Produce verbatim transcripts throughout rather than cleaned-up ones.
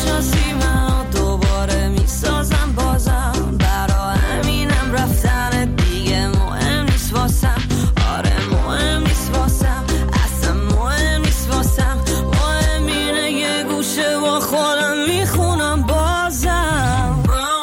میشناسی من دوباره میسازم بازم برا همینم رفتن دیگه مهم نیست واسم آره مهم نیست واسم اصلا مهم نیست واسم مهم اینه یه گوشه با خودم میخونم بازم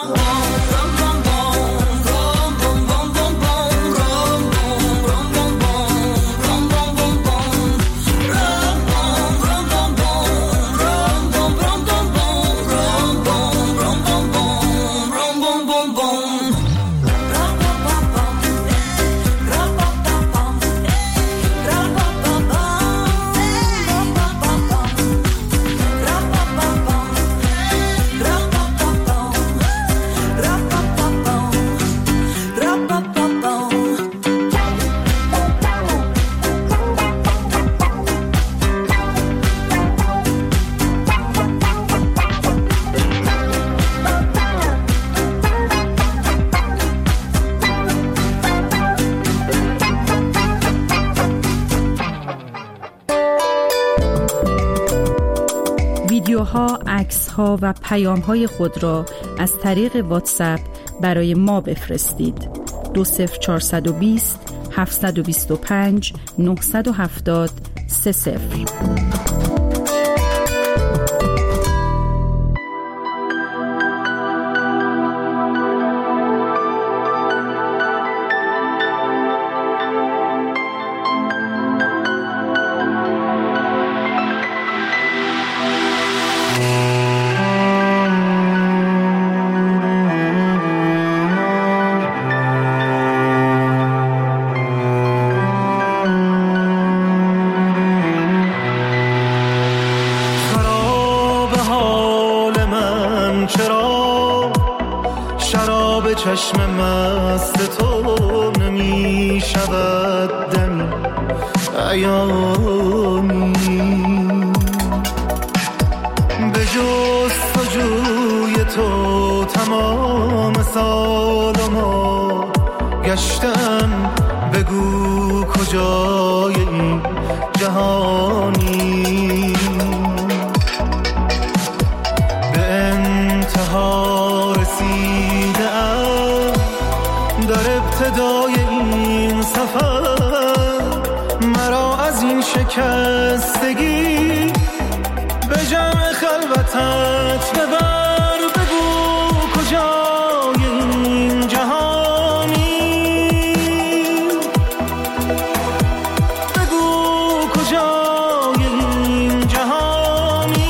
ویدیوها، عکس‌ها و پیام‌های خود را از طریق واتساپ برای ما بفرستید. دو صفر چهارصد و بیست هفتصد و بیست و پنج نهصد و هفتاد سه صفر. چشم مست تو نمی شود دمی عیانی به جستجوی تو تمام سال ما گشتم بگو کجای این جهانی به انتها رسیده در ابتدای این سفر مرا از این شکستگی به جمع خلوتت ببر بگو کجای این جهانی بگو کجای این جهانی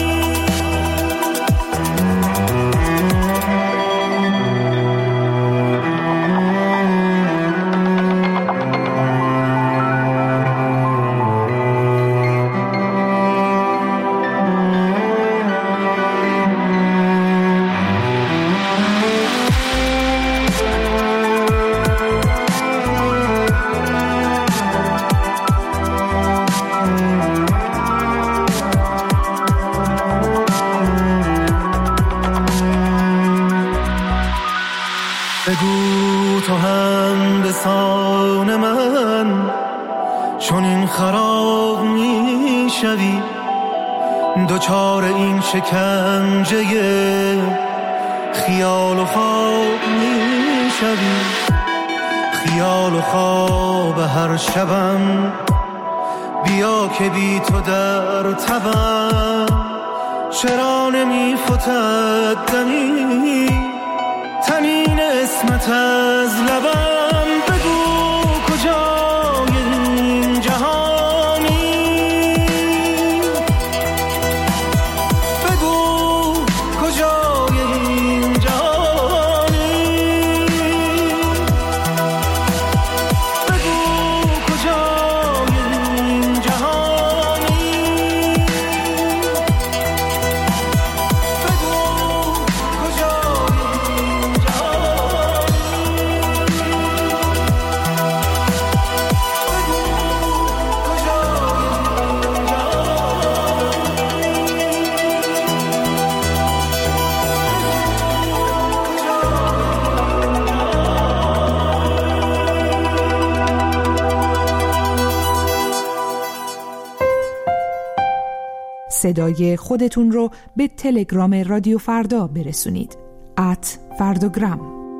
بگو تو هم بسان من چون این خراب می شوی دوچار این شکنجه خیال و خواب می شوی خیال و خواب هر شبم بیا که بی تو در تبم چرا نمی فتد دمی تنین اسمت از لبم بگو کجای این جهانی بگو کجای این جهانی بگو کجای این جهانی بگو کجای این جهانی صدای خودتون رو به تلگرام رادیو فردا برسونید. ات فرداگرام.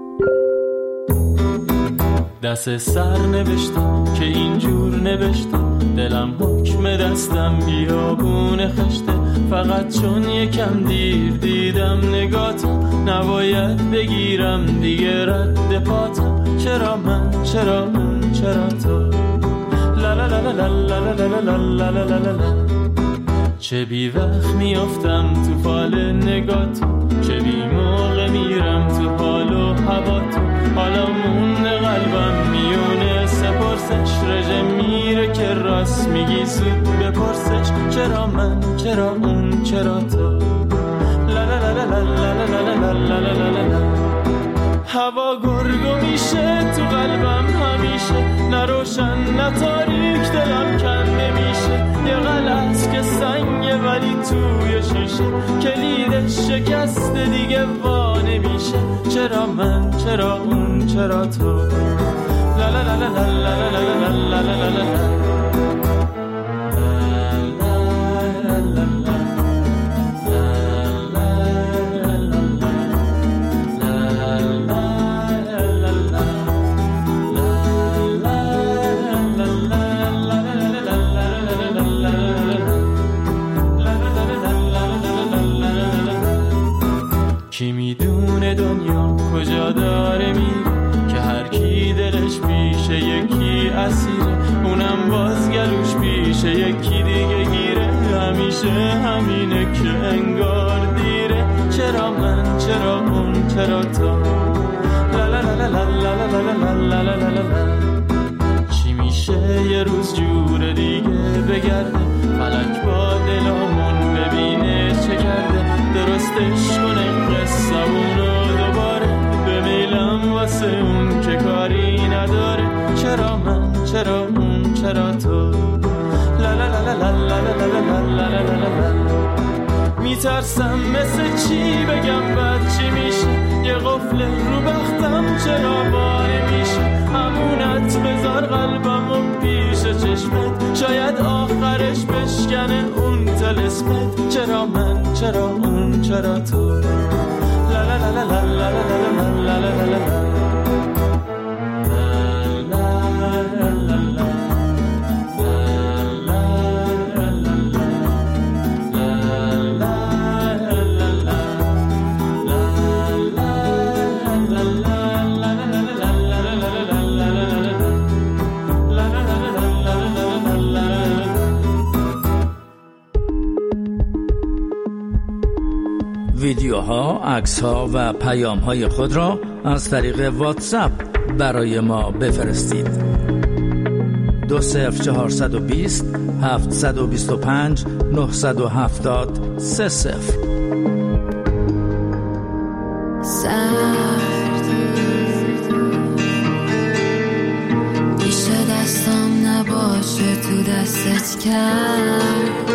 دست سر نوشتم که اینجور نوشتم، دلم حکم دستم بیابون خشته، فقط چون یکم دیر دیدم نگاتو، نباید بگیرم دیگه رد پاتو، چرا من چرا اون چرا تو، لا لا لا لا لا لا لا لا لا لا لا لا. چه بی وقت میافتم تو فال نگاتو، چه بی موقع میرم تو حال و هواتو، حالا مونده قلبم میونه سپرسش، رژه میره که راست میگی زود بپرسش، چرا من چرا اون چرا تو، لا لا لا لا لا لا لا لا لا لا لا. هوا گرگو میشه تو قلبم همیشه، نه روشن نه تاریک دلم کنده میشه، یه غلط که سنگه ولی توی شیشه، کلیدش شکسته دیگه وا نمیشه، چرا من چرا اون چرا تو، لا لا لا لا لا لا لا لا لا لا لا. کی میدونه دنیا کجا داره میره، که هر کی دلش پیشه یکی اسیره، اونم باز گلوش پیشه یکی دیگه گیره، همیشه همینه که انگار دیره، چرا من چرا اون چرا تو، لا لا لا لا لا لا لا لا لا لا. چی میشه یه روز جور دیگه بگرده، فلک با دلمون ببینه چه کرده، درستش کنه قصه‌مونو دوباره، به میلم واسه اون که کاری نداره، چرا من چرا اون چرا تو، لا لا لا لا لا لا لا لا لا لا. میترسم مثل چی بگم بعد چی میشه، یه قفل رو بختم چرا باره میشه، همونت بذار قلبمو پیش چشمت، شاید آخرش بشکنه اون طلسمت، چرا من چرا اون چرا تو، لا لا لا لا لا لا لا لا لا لا. ویدیوها، عکس‌ها و پیام‌های خود را از طریق واتساپ برای ما بفرستید. دو صفر چهارصد و بیست هفتصد و بیست و پنج نهصد و هفتاد سه صفر. سرد میشه دستم نباشه تو دستت کرد،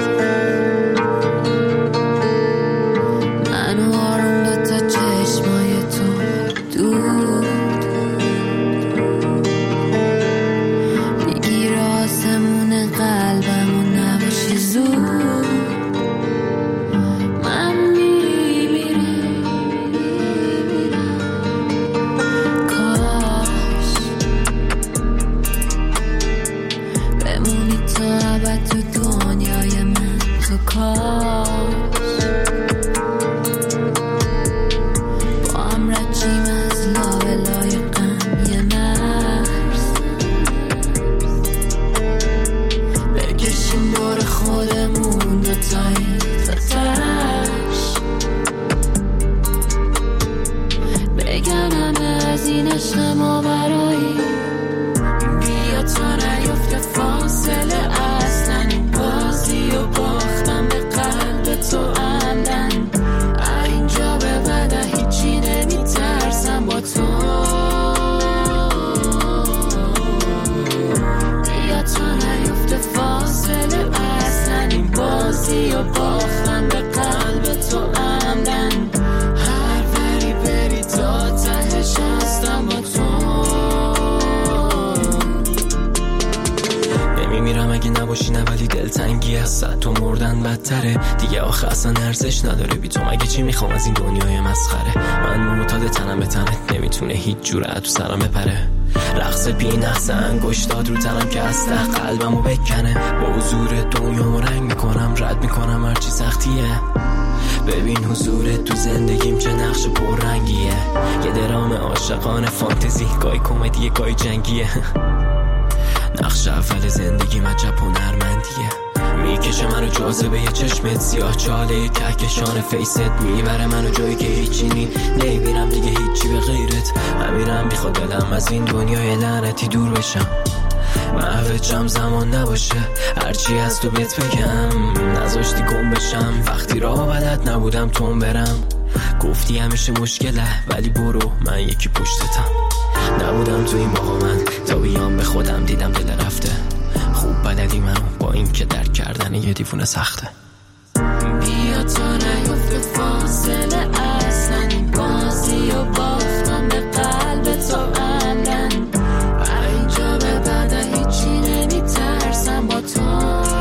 شدن بدتره دیگه، آخه اصلا ارزش نداره بی تو. مگه چی میخوام از این دنیای مسخره؟ من معتاد تنم به تنت، نمیتونه هیچ جوره تو سرم بپره. رقص بی نقص انگشتات رو تنم که استه قلبمو بکنه. با حضور دنیا رنگ میکنم، رد میکنم هرچی سختیه. ببین حضورت تو زندگیم چه نقش پررنگیه. یه درام عاشقانه فانتزی، گای کمدیه گای جنگیه. نقش اول زندگیم عجب هنرمندیه. میکشه منو جاذبه یه چشمت سیاه چاله کهکشان فیست. میبره منو جایی که هیچی نی نمیرم دیگه هیچی به غیرت. همیرم بیخواد دلم از این دنیای لعنتی دور بشم. محوجم زمان نباشه هرچی از تو بهت بگم. نذاشتی گم بشم وقتی راه بلد نبودم تون برم. گفتی همیشه مشکله ولی برو من یکی پشتتم. نبودم تو این موقع من تا بیام به خودم دیدم دل رفته. خوب بلدی منو با این که درک کردن یه دیوونه سخته. بیا تا نیفته فاصله اصلا این بازی و باختم به قلب تو عمدن. اینجا به بعد هیچی نمی ترسم با تو.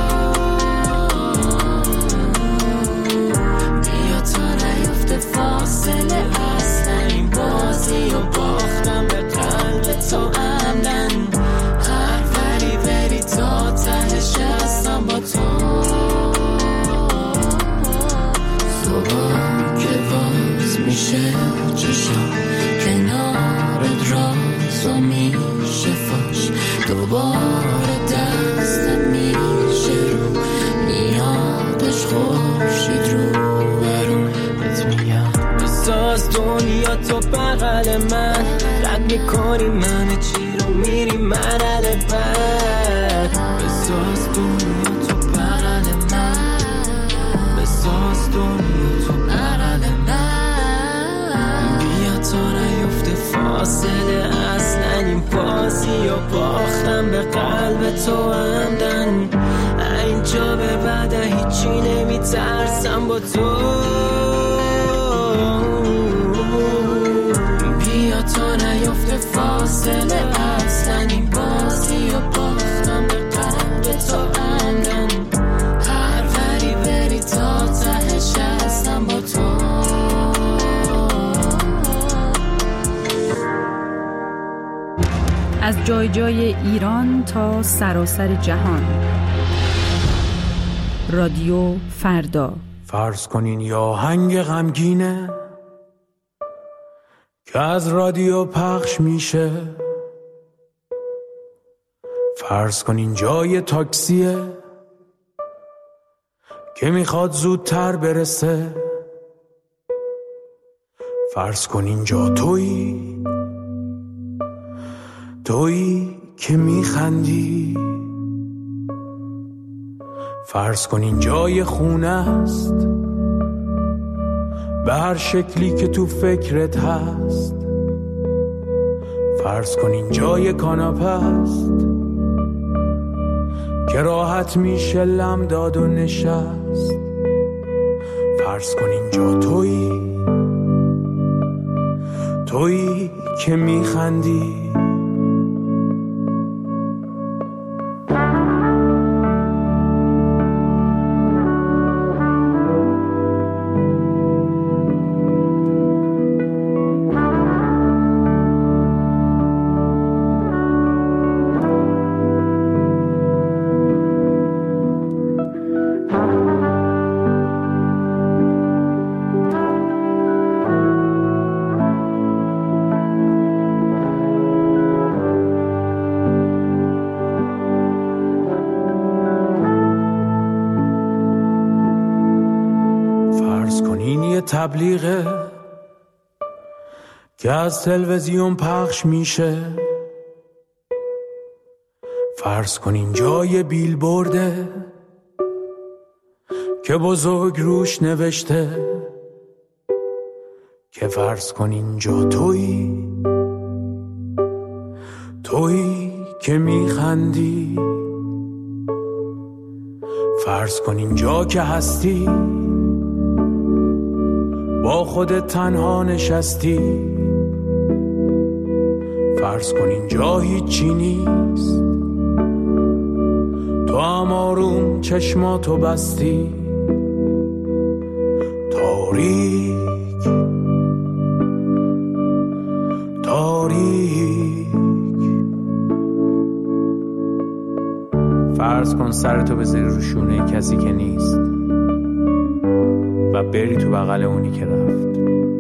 بیا تا نیفته فاصله اصلا این بازی و باختم به قلب تو عمدن. هر وری بری تا تهش هستم با تو. صبح که باز میشه چشم کنارت راز و میشه فاش. دوباره دستم میشه رو میادش خورشید رو برون بهت میگم. بساز دنیا تو بغل من، رد میکنی من چی رو میری مرحله بعد. بساز دنیا تو بغل من، بساز دنیا تو بغل من. بیا تا نیفته فاصله اصلا این بازی و باختم به قلب تو عمدن. اینجا به بعد هیچی نمی ترسم با تو. بیا تا نیفته فاصله اصلا این بازی و باختم به قلب تو عمدن. هر وری بری تا تهش هستم با تو. از جای جای ایران تا سراسر جهان، رادیو فردا. فرض کنین یا آهنگ غمگینه که از رادیو پخش میشه. فرض کنین جای تاکسیه که میخواد زودتر برسه. فرض کنین جا تویی، تویی که میخندی. فرض کنین جای خونه است به هر شکلی که تو فکرت هست. فرض کنین جای کاناپه است که راحت میشه لم داد و نشست. فرض کنین جا تویی، تویی که میخندی. تبلیغه که از تلویزیون پخش میشه. فرض کنین جای بیلبورده که بزرگ روش نوشته که فرض کنین جا تویی، تویی که میخندی. فرض کنین جا که هستی با خودت تنها نشستی. فرض کن اینجا هیچی نیست، تو هم آروم چشماتو بستی، تاریک تاریک. فرض کن سرتو بذاری رو شونه کسی که نیست و بری تو بغل اونی که رفت.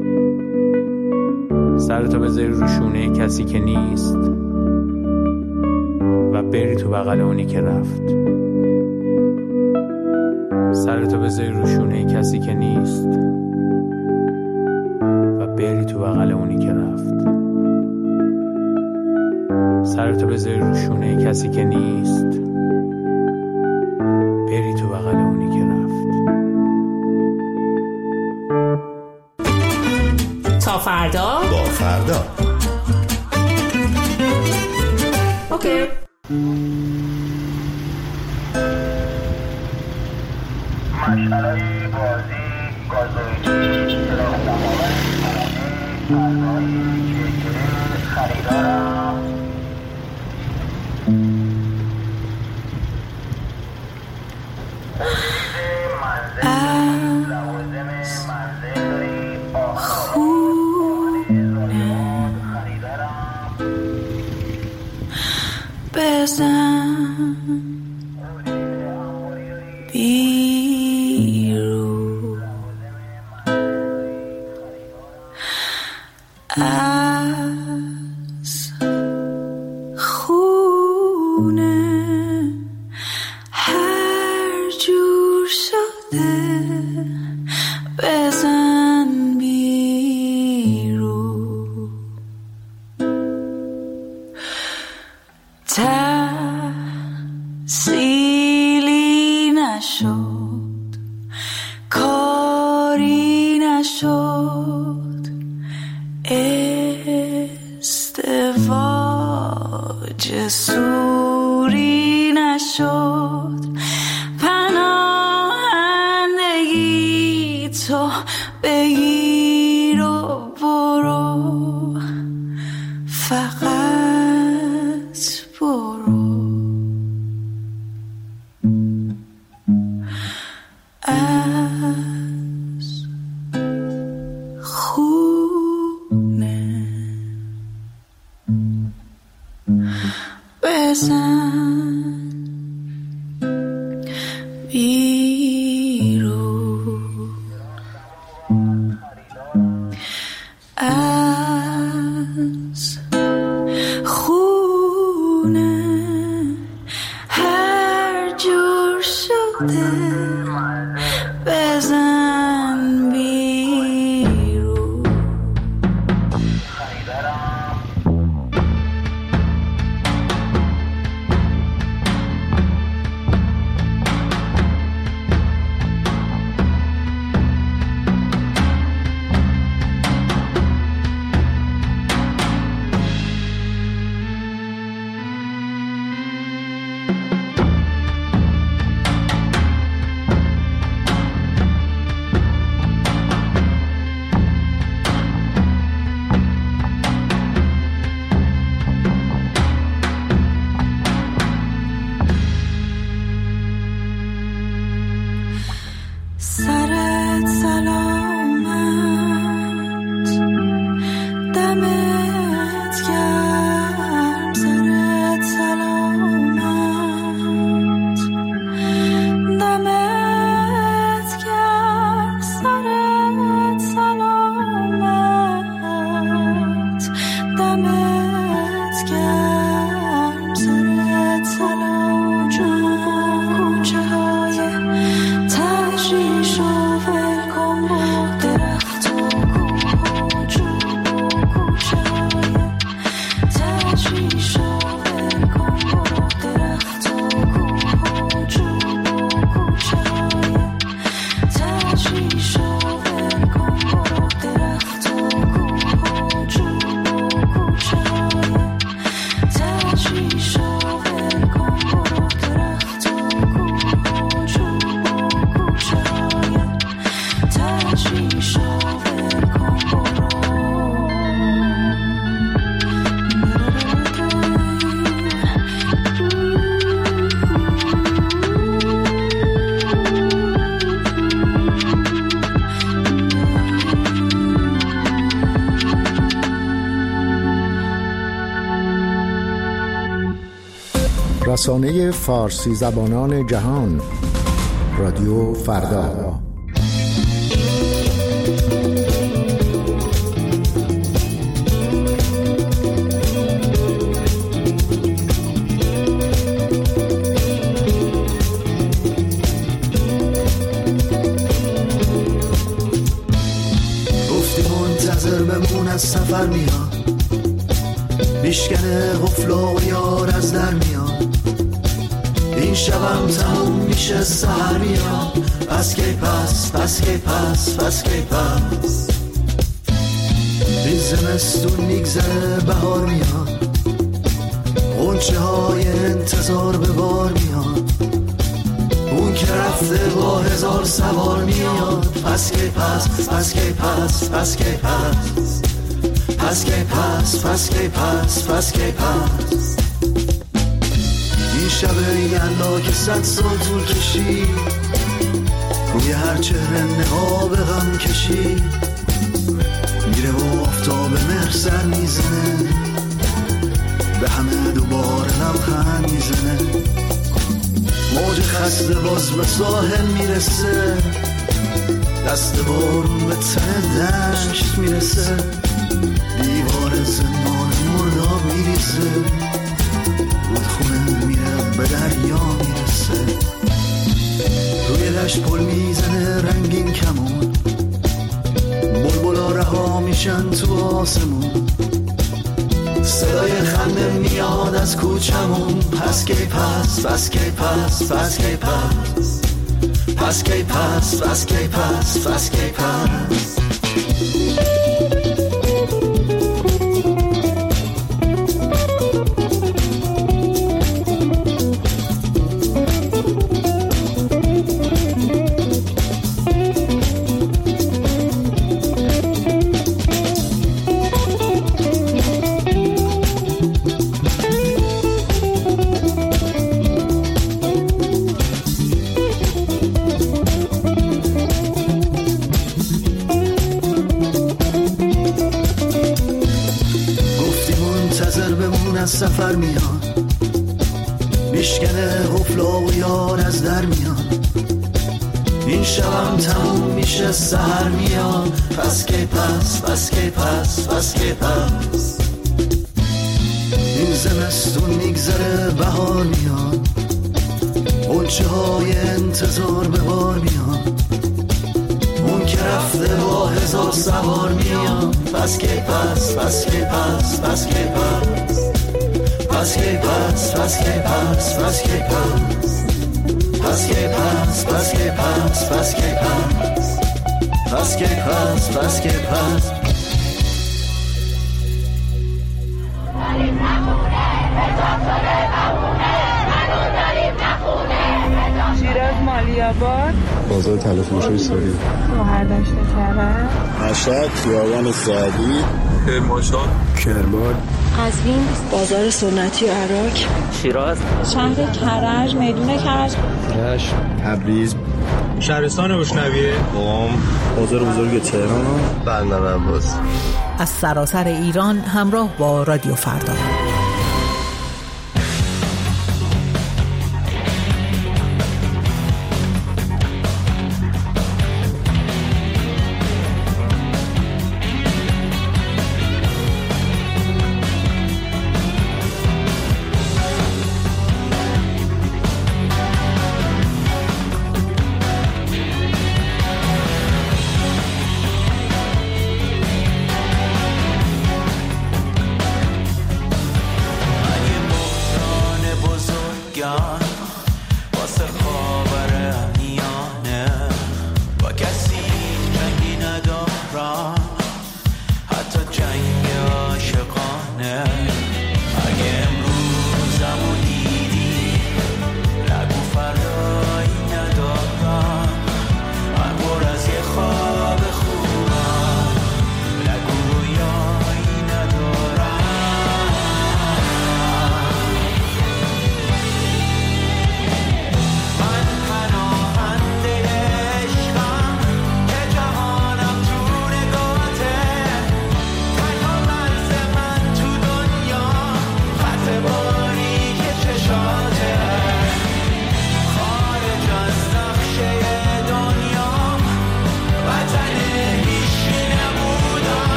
سرتو بذاری رو شونه کسی که نیست و بری تو بغل اونی که رفت. سرتو بذاری رو شونه کسی که نیست و بری تو بغل اونی که رفت. سرتو بذاری رو شونه کسی که نیست، بری تو بغل اونی که رفت. تا فردا با فردا. اوکی. مشعله‌ی بازی گازوئیلی چراغ دماغ عمودی پرده‌های کیکری خریدارم. بزن بیرون از خونه، هر جور شده بزن بیرون. تحصیلی نشد، کاری نشد، ازدواج سوری نشد. پناهندگی تو بگیر و برو، فقط برو. از خونه بزن رسانه فارسی زبانان جهان، رادیو فردا. سفر میاد میشکنه قفل و یار از در میاد، این شبم تموم میشه سحر میاد، پس کی پس پس کی پس پس کی پس این زمستون میگذره بهار میاد، غنچه های انتظار به بار میاد، اون که رفته با هزار سوار میاد، پس کی پس پس کی پس پس کی پس پس کی پس پس کی پس پس کی پس این شب یلا که صد سال طول کشید، روی هر چهره نقاب غم کشید، میره و آفتاب مهر سر میزنه، به همه دوباره لبخند میزنه، موج خسته باز به ساحل میرسه، دست بارون به تن دشت میرسه، دیوار زمان مرداب میریزه، رودخونه میره به دریا میرسه، روی دشت پل میزنه رنگین کمون، بلبلا رها میشن تو آسمون، صدای خنده میاد از کوچمون، پس کی پس پس کی پس پس کی پس پس کی پس پس کی پس پس کی پس سفر میاد میشکنه قفل و یار از در میاد، این شبم تموم میشه سحر میاد، پس کی پس پس کی پس پس کی پس این زمستون میگذره بهار میاد، غنچه های انتظار به بار میاد، اون که رفته با هزار سوار میاد، پس کی پس پس کی پس پس کی پس پس کی پس پس کی پس پس کی پس پس کی پس پس کی پس پس کی پس پس کی پس پس کی پس شیراز مالیاباد، بازار تلفروشی ساری، شهردشت کرج، مشهد خیابان سعدی، کرمانشاه، کرمان، قزوین، بازار سنتی و عراق، شیراز، شهر کرج، میدون کرج، رشت، تبریز، شهرستان بشنویه، قم، بازار بزرگ تهران، بندر عباس. از سراسر ایران همراه با رادیو فردا.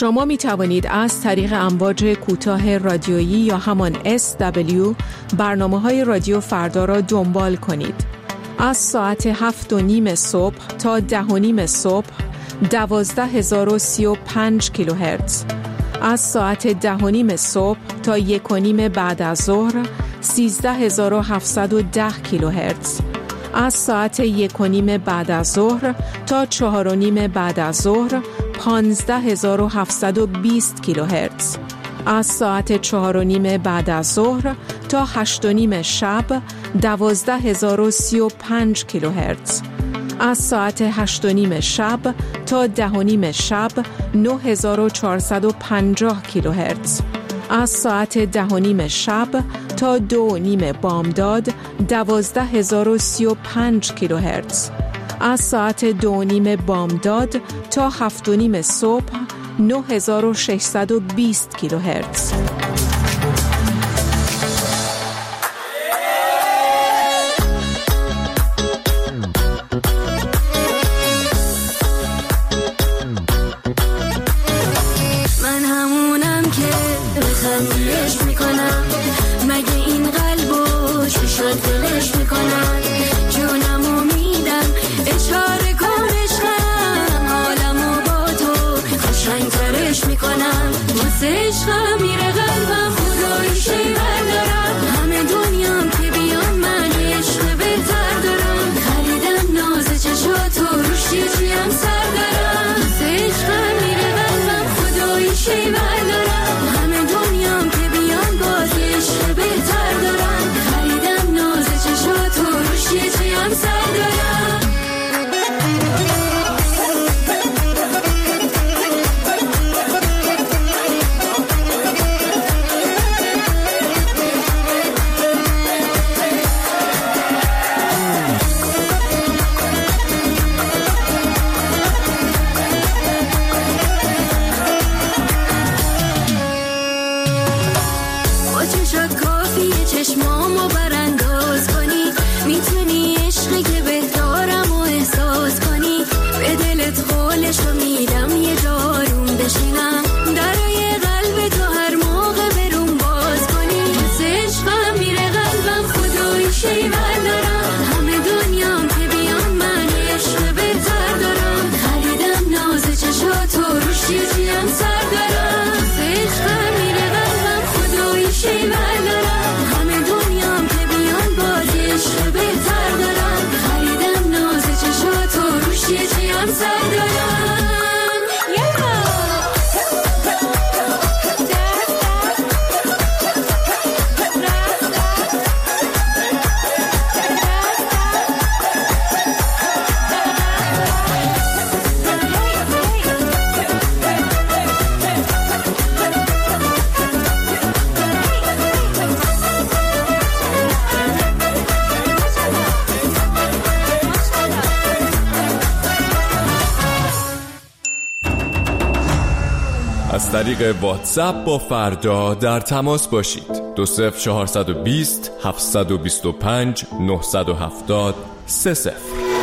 شما می توانید از طریق امواج کوتاه رادیویی یا همان اس دبلیو برنامه‌های رادیو فردا را دنبال کنید. از ساعت هفت و نیم صبح تا ده و نیم صبح دوازده هزار و سی و پنج کیلوهرتز، از ساعت ده و نیم صبح تا یک و نیم بعد از ظهر سیزده هزار و هفتصد و ده کیلوهرتز، از ساعت یک و نیم بعد از ظهر تا چهار و نیم بعد از ظهر پانزده هزار و هفتصد و بیست کیلوهرتز، از ساعت چهار و نیم بعد از ظهر تا هشت و نیم شب دوازده هزار و سی و پنج کیلوهرتز، از ساعت هشت و نیم شب تا ده و نیم شب نه هزار و چهارصد و پنجاه کیلوهرتز، از ساعت ده و نیم شب تا دو و نیم بامداد دوازده هزار و سی و پنج کیلوهرتز، از ساعت دو و نیم بامداد تا هفت و نیم صبح نه هزار و ششصد و بیست کیلوهرتز. من همونم که بخندیش میکنم، مگه این قلبو چی شد دلش میکنم، جونمو میدم اشاره کن عشقم، حالمو با تو خوشنگترش میکنم، واسه عشقم میره قلبم خدایی شیور دارم، همه دنیام که بیان من عشق بهتر دارم، خریدم ناز چشاتو روش یه جویم سر دارم، واسه عشقم میره قلبم خدایی شیور دارم، همه دنیام که بیان باز عشق بهتر دارم، خریدم ناز چشاتو روش یه جویم سر دارم. چشمامو برانداز کنی، میتونی عشقی که بهتارم و احساس کنی، به دلت قولشو میدم یه جاروم بشینم، درای قلب تو هر موقع برون باز کنی، واسه عشقم میره قلبم خدایی شیور دارم، همه دنیام که بیان من عشق بهتر دارم، خریدم ناز چشاتو روش یه جویم سر دارم، واسه عشقم میره قلبم خدایی شیور دارم، همه دنیام که بیان باز عشق بهتر دارم، خریدم ناز چشاتو روش یه جویم سر دارم. از طریق واتساپ با فردا در تماس باشید. دو صفر چهارصد و بیست هفتصد و بیست و پنج نهصد و هفتاد سه صفر.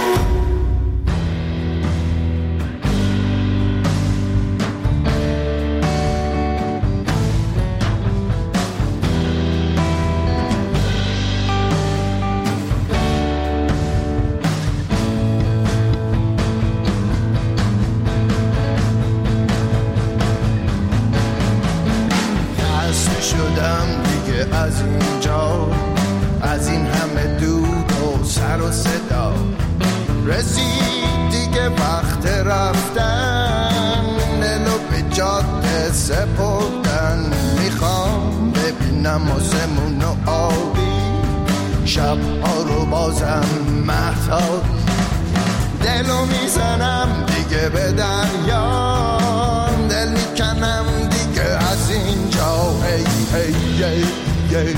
شدم دیگه از اینجا، از این همه دود و سر و صدا، رسید دیگه وقت رفتن، دلو به جاده سپردن، میخوام ببینم آسمون و آبی، شبها رو بازم مهتابی، دلو میزنم دیگه به دریا، دل میکنم دیگه از اینجا، هی هی هی هی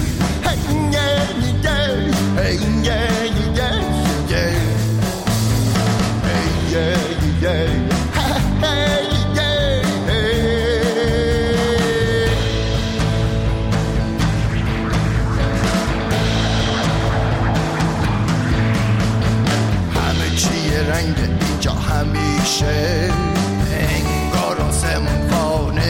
هی همه چیه رنگ اینجا همیشه، انگار آسمون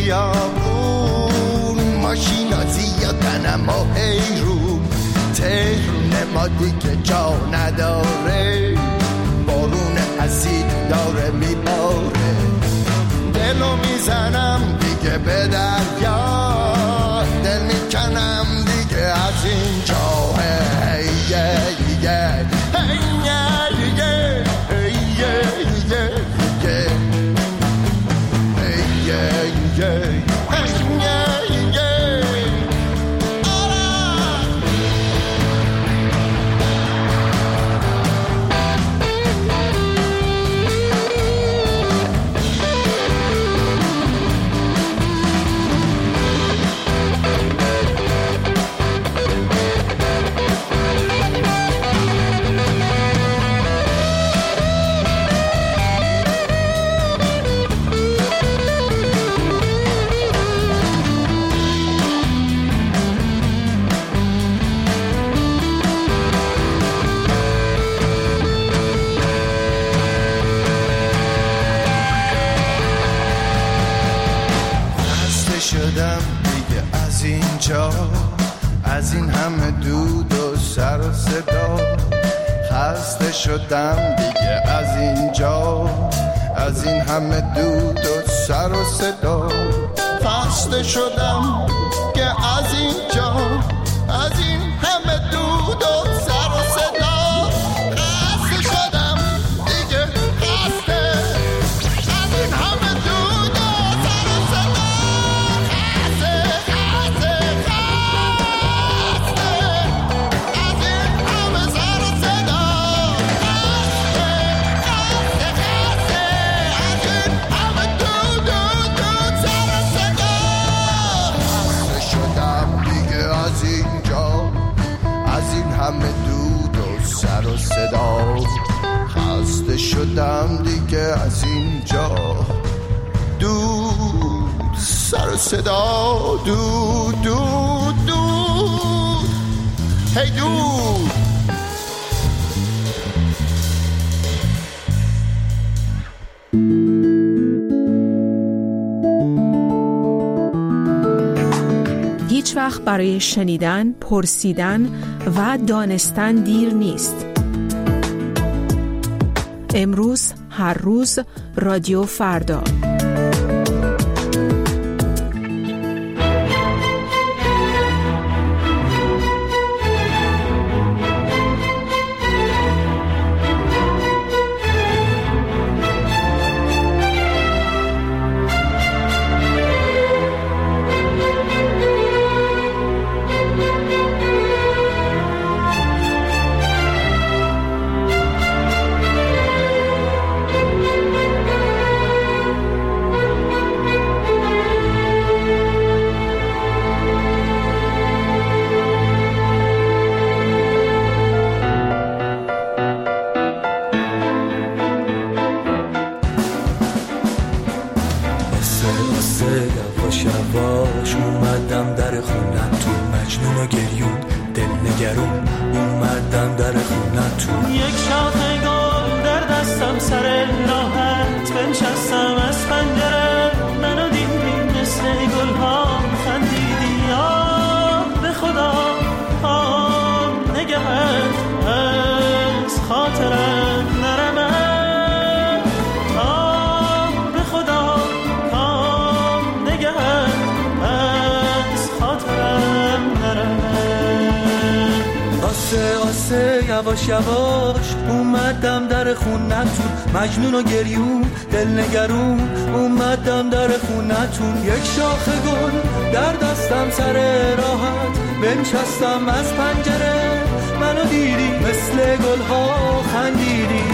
بیابون ماشینا زیادن اما حیرون تهرون ما دیگه جا نداره بارون اسید داره میباره دلو میزنم دیگه به دریا دل میکنم دیگه از اینجا هی هی هی شدم دیگه از اینجا از این همه دود و سر و صدا خسته شدم دیگه از اینجا از این همه دود و سر و صدا خسته شدم که از اینجا از این همه دود و سر و صدا خسته شدم دیگه خسته از این همه دود و سر و صدا خسته خسته خسته از این همه سر و صدا خسته خسته خسته از این همه دود و دود سر و صدا خسته شدم دیگه از اینجا از این همه دود و سر و صدا خسته شدم دیگه از اینجا دود سر و صدا دود دود دود هی دود هیچ وقت برای شنیدن، پرسیدن و دانستن دیر نیست. امروز، هر روز، رادیو فردا. یواش یواش اومدم در خونتون مجنون و گریون دل نگرون اومدم در خونتون یک شاخه گل در دستم سر راحت بنشستم از پنجره منو دیدی مثل گل ها خندیدی آه به خدا آه نگهت از خاطرت نرمه آسه یواش یواش اومدم در خونتون مجنون و گریون دل نگرون اومدم در خونتون یک شاخه گل در دستم سر راحت بنشستم از پنجره منو دیدی مثل گل ها خندیدی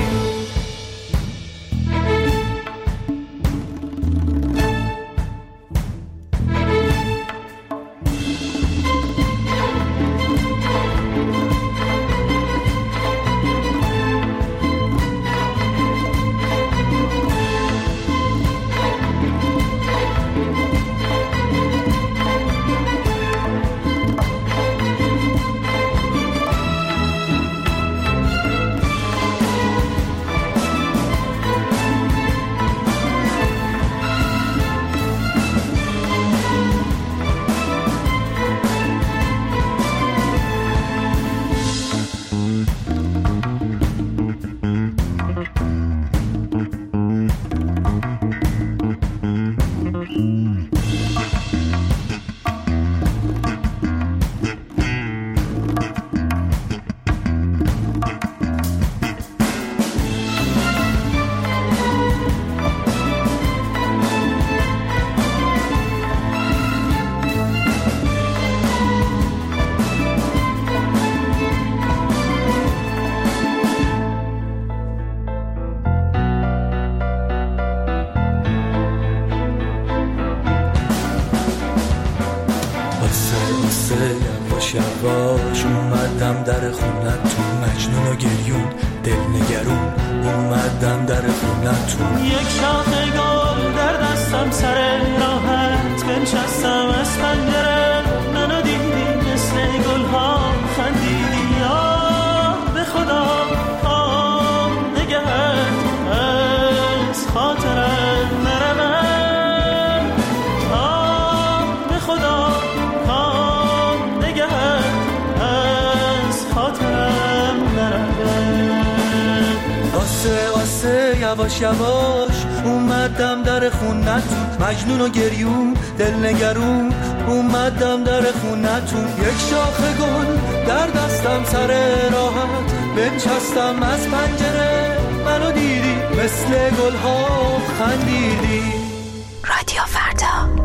اومدم در خونتون، مجنون و گریون دلنگرون اومدم در خونتون. یک شاخه گل در دستم سر راحت بنشستم از پنجره، منو دیدی مثل گل ها خندیدی. آه به خدا آه نگهت از خاطرم نرمه، آه به خدا آه نگهت از خاطرم نرمه. آسه آسه یواش یواش اومدم در خونتون، مجنون و گریون دلنگرون اومدم در خونتون. یک شاخه گل در دستم سر راحت بنشستم از پنجره، منو دیدی مثل گل ها خندیدی. رادیو فردا.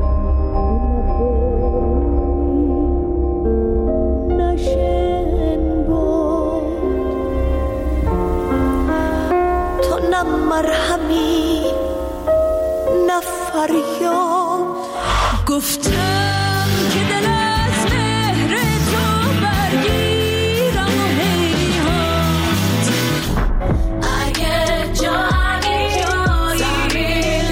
نه مرهمی نه فریاد، گفتم که دل از مهر تو برگیرم و هیهات. اگه جایی جایی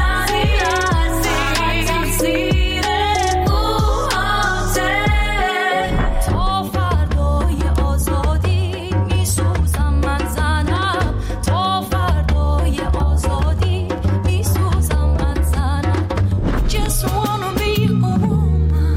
لحظی زیر اوهاته، تا فردای آزادی میسوزم من زنم، تا فردای آزادی میسوزم من زنم. Just wanna be a woman.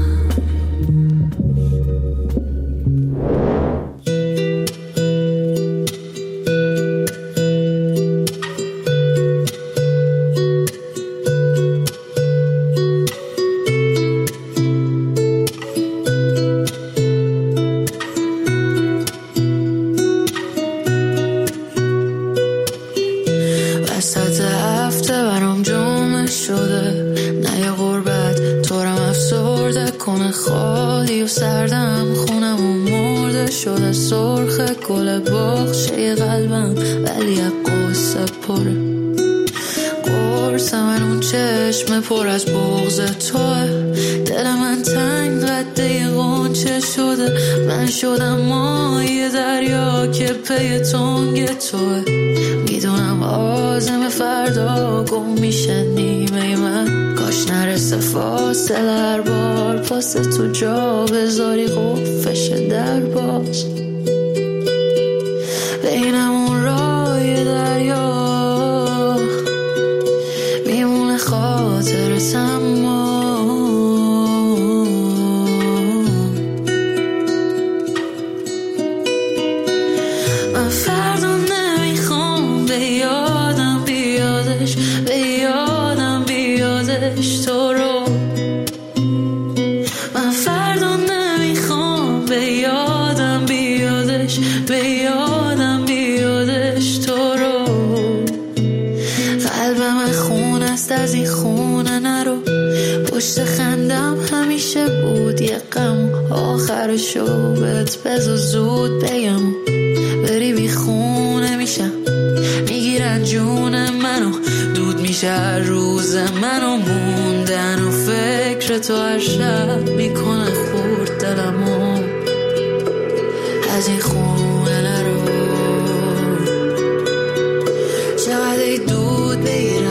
وسط هفته برام جمعه شده، نه یه غربت طورم افسرده کنه، خالی و سردم خونم و مرده شده، سرخ گل باغچه قلبم ولی از قصه پره. قرص من اون چشم پر از بغض توه، دل من تنگ قده غنچه شده، من شدم مایه دریا که پی تنگ توه. میدونم آزم فردا گم میشه نیمه من، کاش نرسه فاصله هر بار پاس تو جا بذاری قفش در باز. بینمون رای دریا میمونه خاطرت، اما من فردا نمیخوام به یادم بیادش، به یادم بیادش تو رو. من فردا نمیخوام به یادم بیادش، به یادم بیادش تو رو. قلبم خونه است از این خونه نرو، پشت خندم همیشه بود یه غم، آخرشو بهت بذار زود بگم، بری بی خونه میشم میگیرن جون منو، دود میشه هر روز منو، موندن و فکر تو هر شب میکنه خورد دلمو. از این خونه نرو، چقدر دود بگیرم